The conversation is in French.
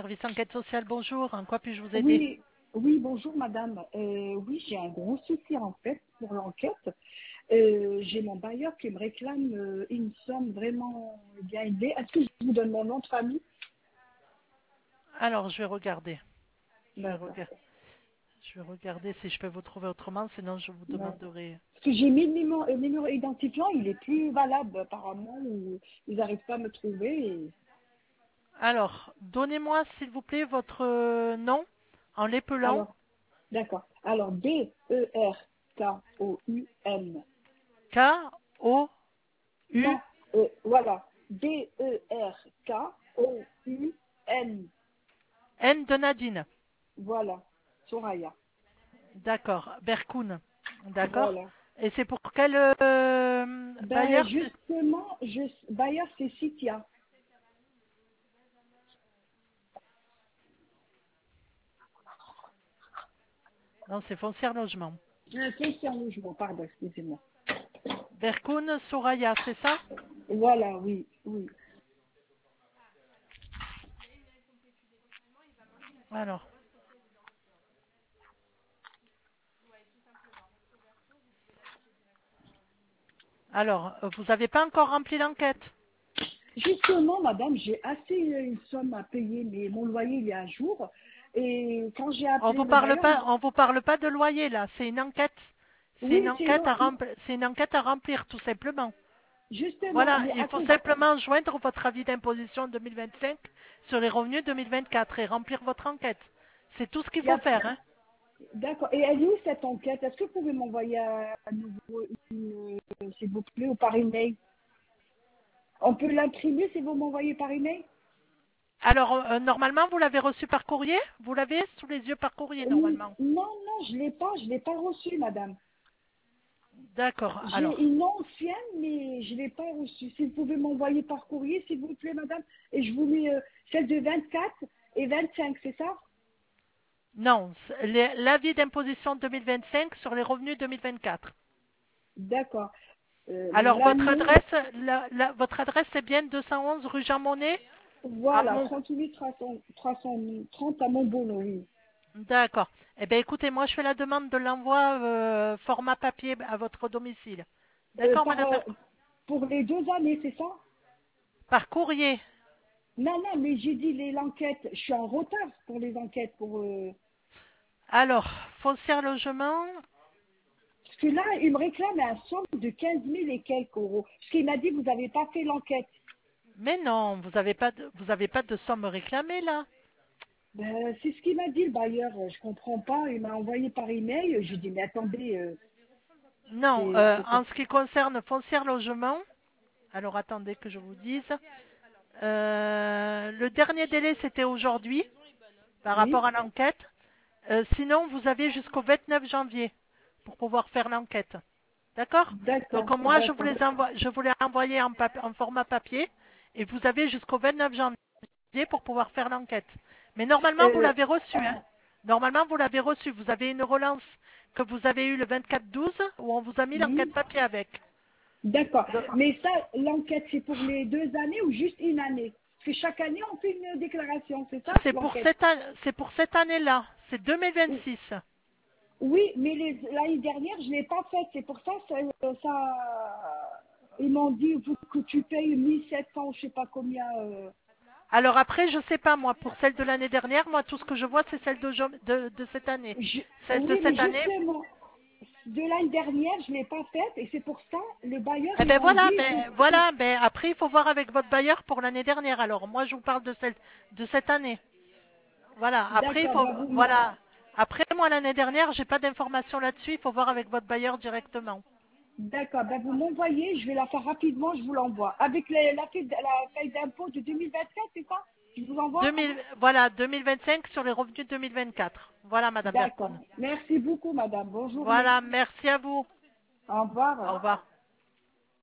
service enquête sociale, bonjour. En quoi puis-je vous aider? Oui, oui, bonjour madame. Oui, j'ai un gros souci en fait pour l'enquête. J'ai mon bailleur qui me réclame une somme vraiment bien élevée. Est-ce que je vous donne mon nom de famille? Alors, je vais regarder. Je vais D'accord. regarder. Je vais regarder si je peux vous trouver autrement, sinon je vous D'accord. demanderai. Parce que j'ai mis le numéro identifiant, il est plus valable apparemment, ou ils n'arrivent pas à me trouver. Alors, donnez-moi s'il vous plaît votre nom en l'épelant. Alors, d'accord. Alors, Berkoun. K-O-U-N. Non, voilà. Berkoun. N de Nadine. Voilà. Soraya. D'accord. Berkoun. D'accord. Voilà. Et c'est pour quel Ben, bailleur? justement, Bayer, c'est Citia. Non, c'est Foncière Logement. C'est un logement, pardon, excusez-moi. Berkoun Soraya, c'est ça? Voilà, oui, oui. Alors. Vous n'avez pas encore rempli l'enquête. Justement, madame, j'ai assez une somme à payer, mais mon loyer, il est à jour. Et quand j'ai appelé le bailleur, On vous parle pas de loyer là, c'est une enquête. oui, C'est une enquête à remplir tout simplement. justement, Voilà, mais il à faut cause, simplement joindre votre avis d'imposition 2025 sur les revenus 2024 et remplir votre enquête. C'est tout ce qu'il il y faut a- faire, hein. d'accord. Et elle est où cette enquête? Est-ce que vous pouvez m'envoyer à nouveau s'il vous plaît, ou par email? On peut l'imprimer si vous m'envoyez par email? Alors, normalement, vous l'avez reçu par courrier? Vous l'avez sous les yeux par courrier, normalement. Non, non, je l'ai pas reçu, madame. D'accord. J'ai Alors, une ancienne, mais je ne l'ai pas reçue. Si vous pouvez m'envoyer par courrier, s'il vous plaît, madame. Et je vous mets celle de 24 et 25, c'est ça? non, l'avis d'imposition 2025 sur les revenus 2024. D'accord. Alors, L'année, votre adresse est bien 211 rue Jean Monnet à voilà, Mont. 38 330 à Montbonneau, oui. D'accord. Eh bien, écoutez, moi, je fais la demande de l'envoi format papier à votre domicile. D'accord, Par, Madame pour les 2 années, c'est ça? Par courrier. Non, non, mais j'ai dit l'enquête. Je suis en retard pour les enquêtes. Alors, foncière logement. Parce que là, il me réclame un somme de 15 000 et quelques euros. Parce qu'il m'a dit, vous n'avez pas fait l'enquête. Mais non, vous avez pas de somme réclamée là. Ben, c'est ce qu'il m'a dit le bailleur, je comprends pas, il m'a envoyé par email, je lui ai dit mais attendez, Non, c'est pas... en ce qui concerne foncière logement, alors attendez que je vous dise. Le dernier délai, c'était aujourd'hui par rapport Oui, à l'enquête. Sinon, vous avez jusqu'au 29 janvier pour pouvoir faire l'enquête. D'accord? Donc d'accord, moi, d'accord. je vous l'ai envoyé en format papier et vous avez jusqu'au 29 janvier pour pouvoir faire l'enquête. Mais normalement, vous Euh, l'avez reçu, hein. Normalement, vous l'avez reçu. Vous avez une relance que vous avez eue le 24/12 où on vous a mis l'enquête oui, papier avec. d'accord. Donc, Mais ça, l'enquête, c'est pour les 2 années ou juste une année? Parce que chaque année, on fait une déclaration, c'est ça, l'enquête? c'est pour cette année-là. C'est 2026. Oui, mais l'année dernière, je ne l'ai pas faite, c'est pour ça, ils m'ont dit que tu payes 1 700, je sais pas combien. Alors après, je sais pas moi, pour celle de l'année dernière, moi tout ce que je vois c'est celle de cette année. Celle de Oui, mais cette année, justement, de l'année dernière, je ne l'ai pas faite et c'est pour ça, le bailleur, eh ils ben m'ont dit, voilà, ben après il faut voir avec votre bailleur pour l'année dernière. Alors moi je vous parle de celle de cette année. Voilà, après il d'accord, faut voilà. Après moi l'année dernière, j'ai pas d'informations là-dessus, il faut voir avec votre bailleur directement. d'accord, ben vous m'envoyez, je vais la faire rapidement, je vous l'envoie. Avec la feuille d'impôt de 2024, c'est ça? Je vous envoie? 2025 sur les revenus 2024. Voilà Madame D'accord. Berkoun. Merci beaucoup, madame. Bonne journée. Voilà, merci à vous. Au Au revoir. revoir.